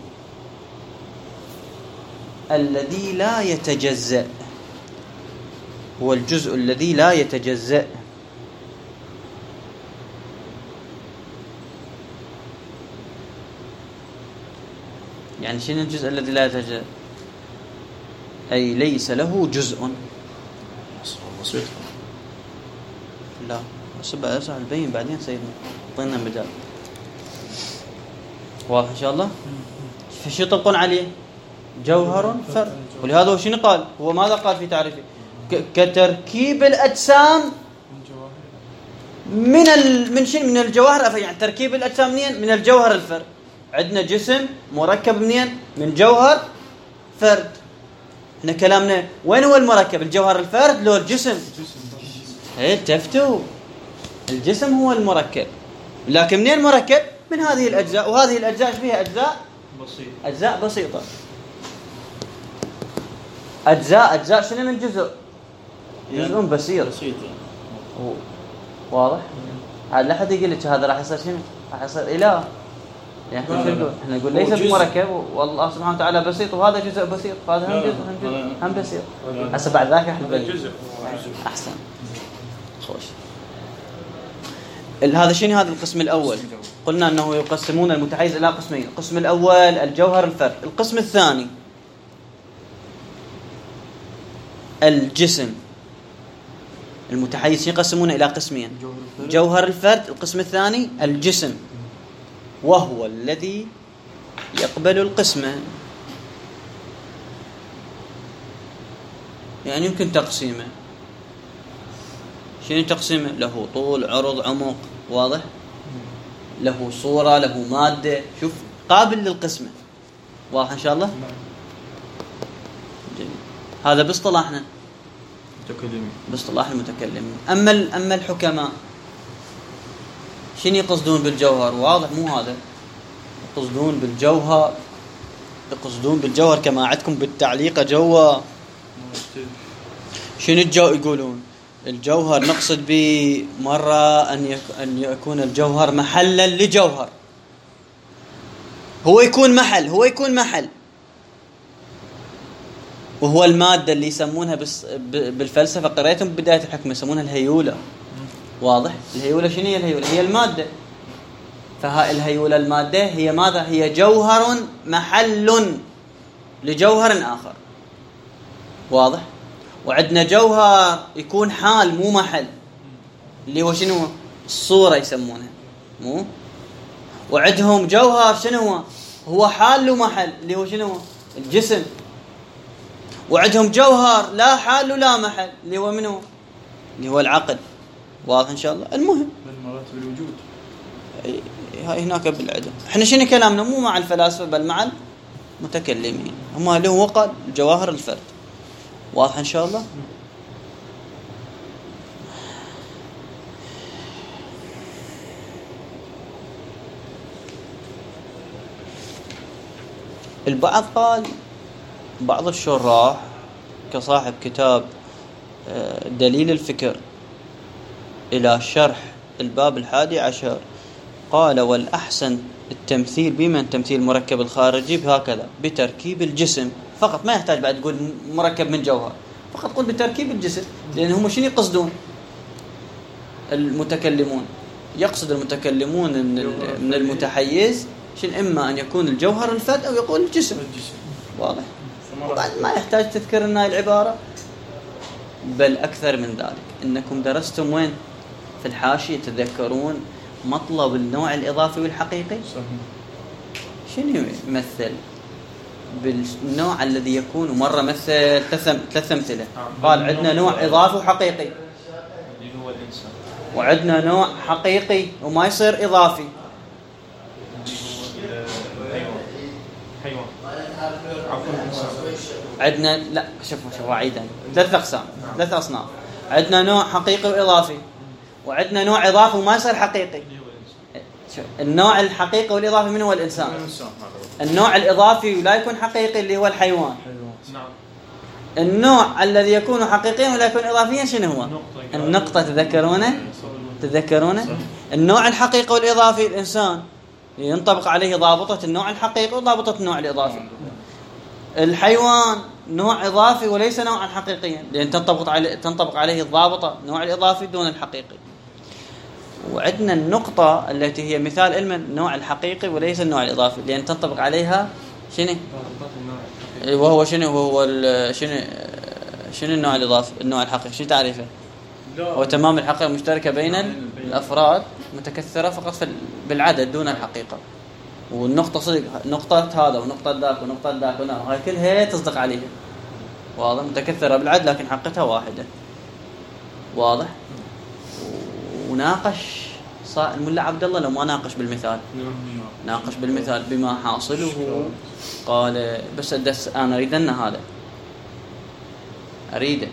الذي لا يتجزأ، هو الجزء الذي لا يتجزأ. يعني شنو الجزء الذي لا يتجزأ؟ أي ليس له جزء. بسيط. لا سبع أسع البين بعدين سيدنا طينا مجال. واضح إن شاء الله. فشو يطلقون عليه؟ جوهر فرد. ولهذا هو شنو قال؟ هو ماذا قال في تعريفه؟ كتركيب الأجسام من ال... من شنو؟ من الجوهر. يعني تركيب الأجسام منين؟ من الجوهر الفرد. عندنا جسم مركب منين؟ من جوهر فرد. احنا كلامنا وين هو المركب؟ الجوهر الفرد لو الجسم؟ ايه تفتوا الجسم هو المركب، لكن منين المركب؟ من هذه الأجزاء، وهذه الأجزاء فيها أجزاء بسيط، أجزاء بسيطة. أجزاء أجزاء شنو من جزء؟ جزء بسيط بسيط. واضح؟ هذا لا حد يقول لك هذا راح يصير شنو؟ راح يصير إله. يعني احنا نقول احنا نقول ليس بمركب، والله سبحانه وتعالى بسيط، وهذا جزء بسيط، وهذا هم جزء هم جزء هم بسيط. هسه بعد ذاك احنا جزء احسن. خوش. هذا شنو؟ هذا القسم الأول. قلنا أنه يقسمون المتحيز إلى قسمين. القسم الأول الجوهر الفرد. القسم الثاني الجسم. المتحيز يقسمونه إلى قسمين: جوهر الفرد. القسم الثاني الجسم، وهو الذي يقبل القسمة. يعني يمكن تقسيمه. شنو تقسيمه؟ له طول، عرض، عمق. واضح؟ له صورة، له مادة. شوف قابل للقسمة. واضح إن شاء الله؟ جميل. هذا باصطلاحنا، متكلمين، باصطلاح المتكلمين. أما أما الحكماء شنو يقصدون بالجوهر؟ واضح مو هذا. يقصدون بالجوهر يقصدون بالجوهر كما عندكم بالتعليقة جوا. شنو الجو يقولون؟ الجوهر نقصد به مرة أن أن يكون الجوهر محلا لجوهر. هو يكون محل هو يكون محل وهو المادة اللي يسمونها بالفلسفة، قريتهم بداية الحكم يسمونها الهيولة. واضح؟ الهيولة شنو هي الهيولة؟ هي المادة. فها الهيولة المادة هي ماذا؟ هي جوهر محل لجوهر آخر. واضح؟ وعندنا جوهر يكون حال مو محل، اللي هو شنو؟ الصورة يسمونها مو. وعندهم جوهر شنو هو؟ هو حال ومحل، اللي هو شنو؟ الجسم. وعندهم جوهر لا حال ولا محل، اللي هو منه؟ اللي هو العقل. واضح إن شاء الله. المهم من مراتب الوجود هاي هناك بالعدم. احنا شنو كلامنا؟ مو مع الفلاسفة بل مع المتكلمين. هم لهم وقال الجواهر الفرد. واضح إن شاء الله. البعض قال، بعض الشراح كصاحب كتاب دليل الفكر إلى شرح الباب الحادي عشر، قال: والأحسن التمثيل بمن تمثيل مركب الخارجي بهكذا بتركيب الجسم فقط. ما يحتاج بعد تقول مركب من جوهر، فقط قل بتركيب الجسم. لأن هم شنو يقصدون المتكلمون؟ يقصد المتكلمون من المتحيز شن إما أن يكون الجوهر الفرد أو يقول الجسم. واضح؟ وبعد ما يحتاج تذكر لنا العبارة، بل أكثر من ذلك. إنكم درستم وين؟ في الحاشية تذكرون مطلب النوع الإضافي والحقيقي. شنو يمثل بالنوع الذي يكون؟ مرة مثل ثلاث أمثلة. قال عندنا نوع إضافي وحقيقي، اللي هو الإنسان. وعندنا نوع حقيقي وما يصير إضافي، حيوان. عفوا الإنسان. عندنا لا شوفوا شوفوا عيدا ثلاث أقسام، ثلاث أصناف. عندنا نوع حقيقي وإضافي، وعندنا نوع إضافي وما يصير حقيقي. النوع الحقيقي والإضافي من هو الإنسان. النوع الإضافي لا يكون حقيقي اللي هو الحيوان. نعم. النوع الذي يكون حقيقيا ولا يكون إضافيا شنو هو؟ النقطة. تذكرونه؟ تذكرونه؟ النوع الحقيقي والإضافي الإنسان ينطبق عليه ضابطة النوع الحقيقي وضابطة النوع الإضافي. الحيوان نوع إضافي وليس نوعا حقيقيا، لأن تنطبق عليه تنطبق عليه الضابطة النوع الإضافي دون الحقيقي. وعندنا النقطة التي هي مثال علم النوع الحقيقي وليس النوع الإضافي، لأن تنطبق عليها شنو؟ وهو شنو وهو شنو شنو النوع الإضافي النوع الحقيقي شنو تعريفه؟ هو تمام الحقيقة المشتركة بين الأفراد متكثرة فقط بالعدد دون الحقيقة. والنقطة صدق نقطة هذا ونقطة ذاك ونقطة ذاك وهاي كلها تصدق عليها. واضح؟ متكثرة بالعدد لكن حقيقتها واحدة. واضح؟ وناقش الملا عبد الله لما ناقش بالمثال ناقش بالمثال بما حاصله قال بس أدس أنا أريد أن هذا أريده.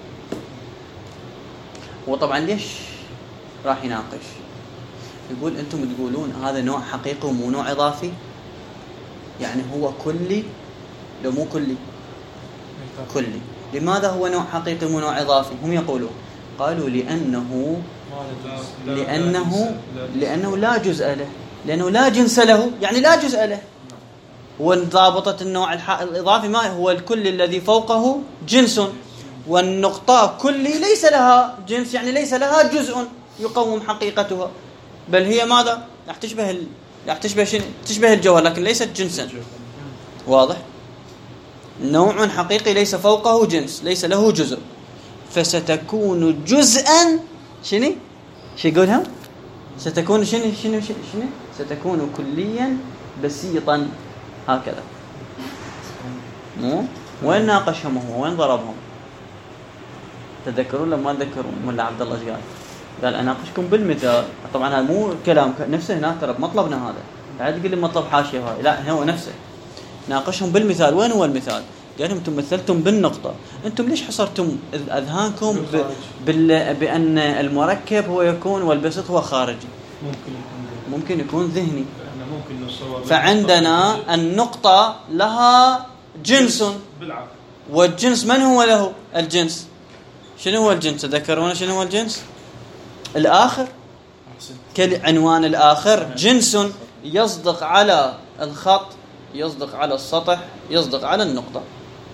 وطبعا ليش راح يناقش؟ يقول أنتم تقولون هذا نوع حقيقي ومو نوع إضافي، يعني هو كلي لو مو كلي كلي. لماذا هو نوع حقيقي ومو نوع إضافي؟ هم يقولون قالوا لأنه لأنه لأنه لا جزء له، لأنه لا جنس له، يعني لا جزء له. وضابطة النوع الإضافي ما هو الكل الذي فوقه جنس، والنقطة كلي ليس لها جنس، يعني ليس لها جزء يقوم حقيقتها، بل هي ماذا؟ راح تشبه ال... راح تشبه شنو؟ تشبه الجوهر لكن ليست جنسا. واضح؟ نوع حقيقي ليس فوقه جنس، ليس له جزء، فستكون جزءا شنو؟ شو يقولها؟ ستكون شنو شنو شنو؟ ستكون كليا بسيطا هكذا. مو؟ وين ناقشهم هو؟ وين ضربهم؟ تذكرون لما تذكرون ملا عبد الله ايش قال؟ قال اناقشكم بالمثال. طبعا هذا مو كلام نفسه هناك، ترى مطلبنا هذا، لا تقول لي مطلب حاشيه هاي، لا هو نفسه. ناقشهم بالمثال. وين هو المثال؟ قال لهم انتم مثلتم بالنقطه، انتم ليش حصرتم اذهانكم ب... بال... بان المركب هو يكون والبسط هو خارجي؟ ممكن يكون ممكن يكون ذهني. ممكن نصور فعندنا النقطه لها جنس بالعكس، والجنس من هو له الجنس؟ شنو هو الجنس؟ تذكرون شنو هو الجنس؟ الآخر. كعنوان الآخر جنس يصدق على الخط، يصدق على السطح، يصدق على النقطة.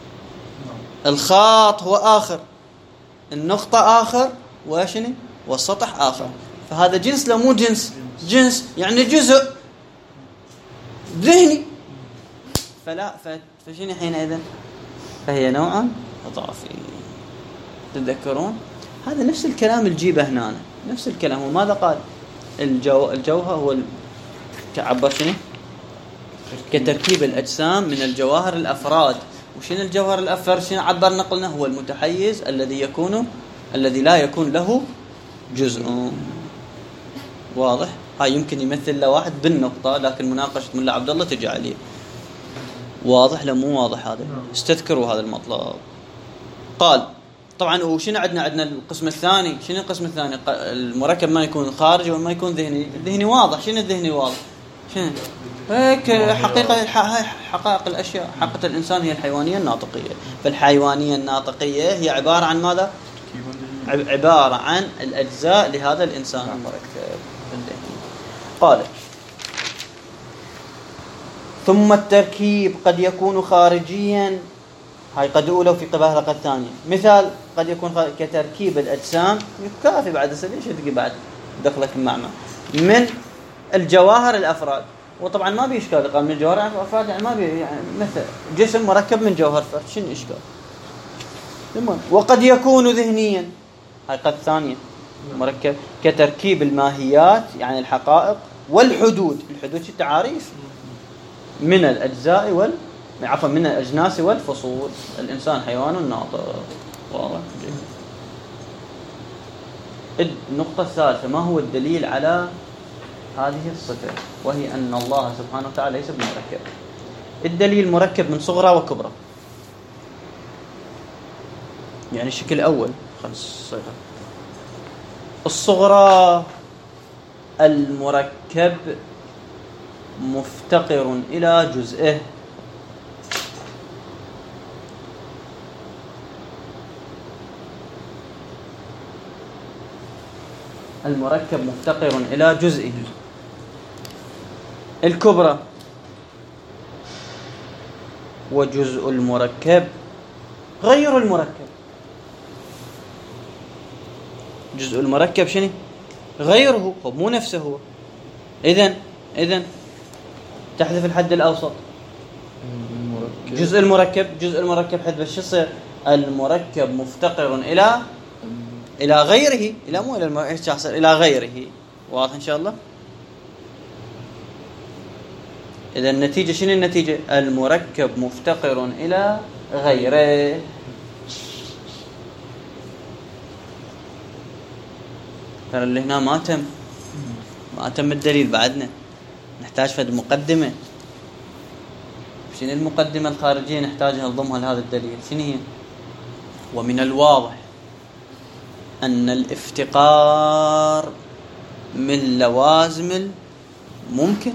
الخط هو آخر، النقطة آخر، وشنو؟ والسطح آخر. فهذا جنس لا مو جنس؟ جنس يعني جزء ذهني. فلا فشنو حينئذ؟ فهي نوع إضافي. تذكرون؟ هذا نفس الكلام الجيبه هنا، نفس الكلام. وماذا قال؟ الجو الجوهر هو كعبر شنو؟ كتركيب الأجسام من الجواهر الأفراد. وشنو الجوهر الأفراد؟ شنو عبر نقلنا؟ هو المتحيز الذي يكون الذي لا يكون له جزء. واضح؟ هاي يمكن يمثل له واحد بالنقطة، لكن مناقشة ملا عبد الله تجي عليه. واضح لا مو واضح؟ هذا استذكروا هذا المطلب. قال طبعا وشنو عندنا؟ عندنا القسم الثاني. شنو القسم الثاني؟ المركب ما يكون خارجي وما يكون ذهني. الذهني واضح. شنو الذهني واضح؟ شنو هيك حقيقة هاي حقائق الأشياء. حقيقة الإنسان هي الحيوانية الناطقية. فالحيوانية الناطقية هي عبارة عن ماذا؟ عبارة عن الأجزاء لهذا الإنسان المركب الذهني. قال ثم التركيب قد يكون خارجيا. هاي قد أولى في قبالها قد ثانية. مثال قد يكون كتركيب الأجسام، كافي بعد سبيل شو تقي بعد دخلك المعنى من الجواهر الأفراد. وطبعا ما بي إشكال قال من الجواهر الأفراد، يعني ما بي يعني مثل جسم مركب من جوهر فرد، شنو إشكال؟ المهم وقد يكون ذهنيا. هاي قد ثانية مركب كتركيب الماهيات يعني الحقائق والحدود. الحدود شو التعاريف؟ من الأجزاء وال عفوا من الأجناس والفصول. الإنسان حيوان ناطق. واضح؟ النقطة الثالثة ما هو الدليل على هذه الصفة؟ وهي أن الله سبحانه وتعالى ليس بمركب. الدليل مركب من صغرى وكبرى. يعني الشكل الأول خمس صيغة. الصغرى المركب مفتقر إلى جزئه. المركب مفتقر إلى جزئه. الكبرى وجزء المركب غير المركب. جزء المركب شنو؟ غيره، هو مو نفسه هو. إذن إذن تحذف الحد الأوسط. المركب. جزء المركب جزء المركب حذف شو يصير؟ المركب مفتقر إلى إلى غيره، إلى مو إلى الم... إلى غيره. واضح إن شاء الله؟ إذا النتيجة شنو النتيجة؟ المركب مفتقر إلى غيره. ترى اللي هنا ما تم ما تم الدليل، بعدنا نحتاج فد مقدمة. شنو المقدمة الخارجية نحتاجها نضمها لهذا الدليل؟ شنو هي؟ ومن الواضح أن الافتقار من لوازم الممكن.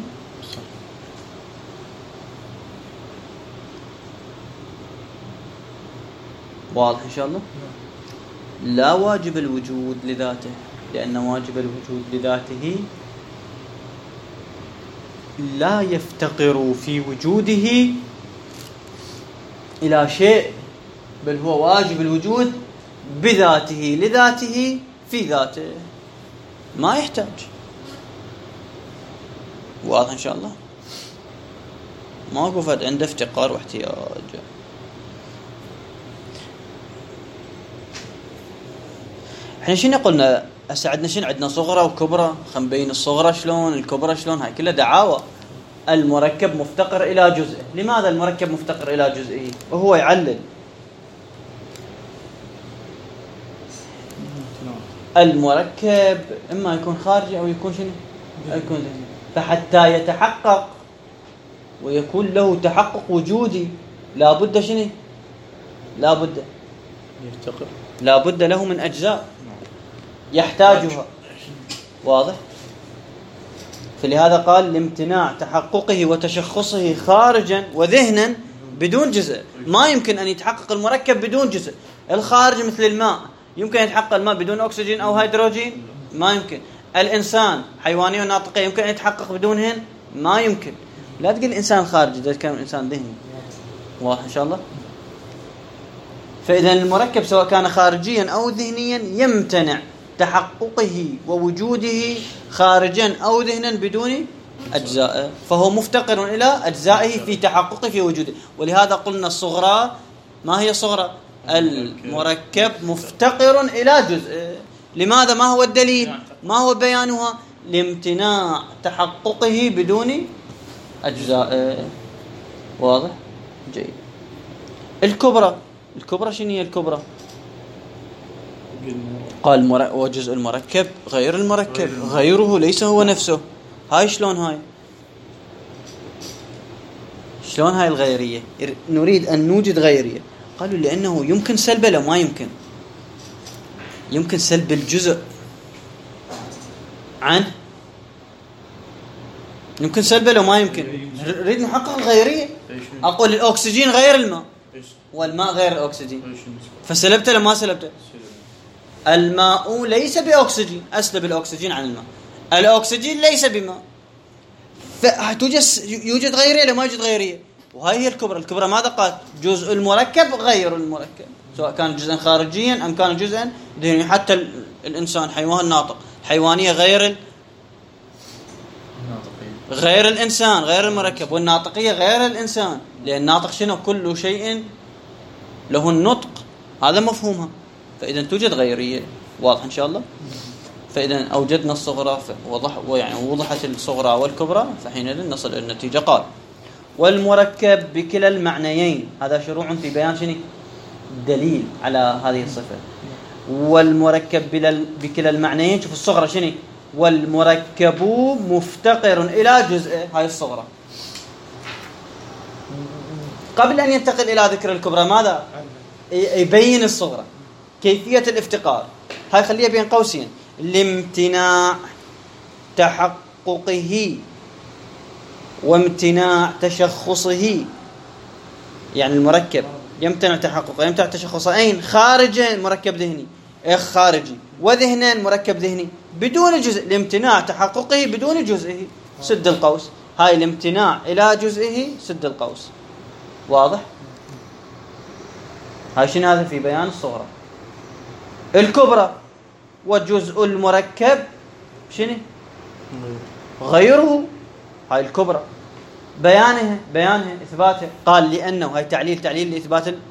واضح إن شاء الله؟ لا واجب الوجود لذاته، لأن واجب الوجود لذاته لا يفتقر في وجوده إلى شيء، بل هو واجب الوجود بذاته لذاته في ذاته، ما يحتاج. واضح إن شاء الله؟ ما قفت عنده افتقار واحتياج. احنا شنو قلنا؟ اسعدنا شنو عندنا؟ صغرى وكبرى. خلينا نبين الصغرى شلون، الكبرى شلون. هاي كلها دعاوى. المركب مفتقر الى جزئه. لماذا المركب مفتقر الى جزئه؟ وهو يعلل المركب اما يكون خارجي او يكون شنو، يكون ذهني. فحتى يتحقق ويكون له تحقق وجودي لا بد شنو، لا بد يفتقر، لا بد له من اجزاء يحتاجها. واضح؟ فلهذا قال لامتناع تحققه وتشخصه خارجا وذهنا بدون جزء. ما يمكن أن يتحقق المركب بدون جزء. الخارج مثل الماء، يمكن يتحقق الماء بدون أكسجين أو هيدروجين؟ ما يمكن. الإنسان حيواني وناطقي يمكن أن يتحقق بدونهن؟ ما يمكن. لا تقول الإنسان خارجي، إذا كان الإنسان ذهني. واضح إن شاء الله؟ فإذا المركب سواء كان خارجيا أو ذهنيا يمتنع تحققه ووجوده خارجا أو ذهنا بدون أجزاء، فهو مفتقر إلى أجزائه في تحققه في وجوده. ولهذا قلنا الصغرى، ما هي صغرى؟ المركب مفتقر إلى جزء. لماذا؟ ما هو الدليل؟ ما هو بيانها؟ لامتناع تحققه بدون أجزاء. واضح؟ جيد. الكبرى، الكبرى شنو هي الكبرى؟ قال مر... وجزء المركب غير المركب، غيره ليس هو نفسه. هاي شلون؟ هاي شلون هاي الغيرية؟ نريد أن نوجد غيرية. قالوا لأنه يمكن سلبه لو ما يمكن. يمكن سلب الجزء عن يمكن سلبه لو ما يمكن. نريد نحقق الغيرية. أقول الأكسجين غير الماء والماء غير الأكسجين، فسلبته لما سلبته. الماء ليس بأكسجين، أسلب الأكسجين عن الماء. الأكسجين ليس بماء، فتوجد يوجد غيرية لما يوجد غيرية. وهي هي الكبرى. الكبرى ماذا قال؟ جزء المركب غير المركب، سواء كان جزءا خارجيا أم كان جزءا ذهنيا. حتى الإنسان حيوان ناطق، حيوانية غير غير الإنسان، غير المركب. والناطقية غير الإنسان، لأن الناطق شنو؟ كل شيء له النطق، هذا مفهومها. فإذا توجد غيرية. واضح إن شاء الله؟ فإذا أوجدنا الصغرى وضح ويعني وضحت الصغرى والكبرى، فحينئذ نصل إلى النتيجة. قال والمركب بكلا المعنيين. هذا شروع في بيان شنو؟ دليل على هذه الصفة. والمركب بكلا المعنيين. شوف الصغرى شنو؟ والمركب مفتقر إلى جزء. هاي الصغرى. قبل أن ينتقل إلى ذكر الكبرى ماذا؟ يبين الصغرى، كيفية الافتقار. هاي خليها بين قوسين. لامتناع تحققه وامتناع تشخصه. يعني المركب يمتنع تحققه يمتنع تشخصه أين؟ خارجا مركب ذهني، إيه خارجي، وذهنا مركب ذهني بدون جزء، لامتناع تحققه بدون جزئه سد القوس. هاي الامتناع إلى جزئه سد القوس. واضح؟ هاي شنو هذا في بيان الصغرى. الكبرى وجزء المركب شنو؟ غيره. هاي الكبرى بيانها بيانها إثباتها. قال لأنه هاي تعليل تعليل لإثبات ال...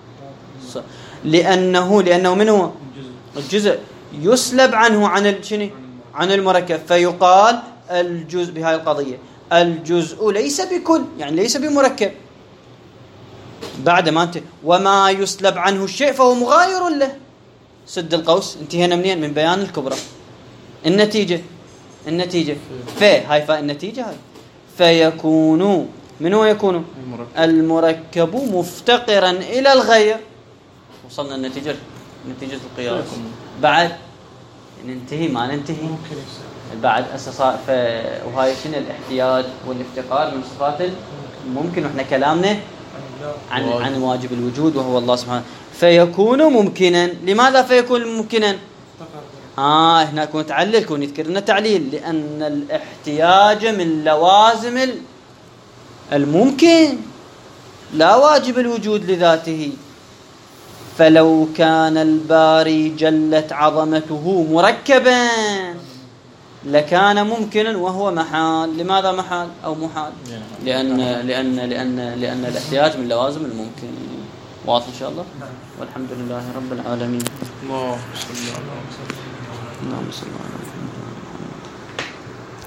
لأنه لأنه من هو الجزء يسلب عنه عن ال... شنو؟ عن المركب، فيقال الجزء بهاي القضية الجزء ليس بكل، يعني ليس بمركب. بعد ما انت وما يسلب عنه الشيء فهو مغاير له سد القوس. انتهينا منين؟ من بيان الكبرى. النتيجة النتيجة في هاي فا النتيجة هاي فيكون من هو يكون المركب مفتقرا إلى الغير. وصلنا النتيجة نتيجة القياس. بعد ننتهي ما ننتهي بعد أساسا. وهاي شنو الاحتياج والافتقار من صفات الممكن، وإحنا كلامنا عن عن واجب الوجود وهو الله سبحانه. فيكون ممكنا. لماذا فيكون ممكنا؟ آه هنا كون تعلل كون يذكر لنا تعليل، لأن الاحتياج من لوازم الممكن لا واجب الوجود لذاته. فلو كان الباري جلت عظمته مركبا لكان ممكنا وهو محال. لماذا محال أو محال؟ لأن لأن لأن لأن الاحتياج من لوازم الممكن. واضح إن شاء الله. والحمد لله رب العالمين. الله صل على اللهم صل على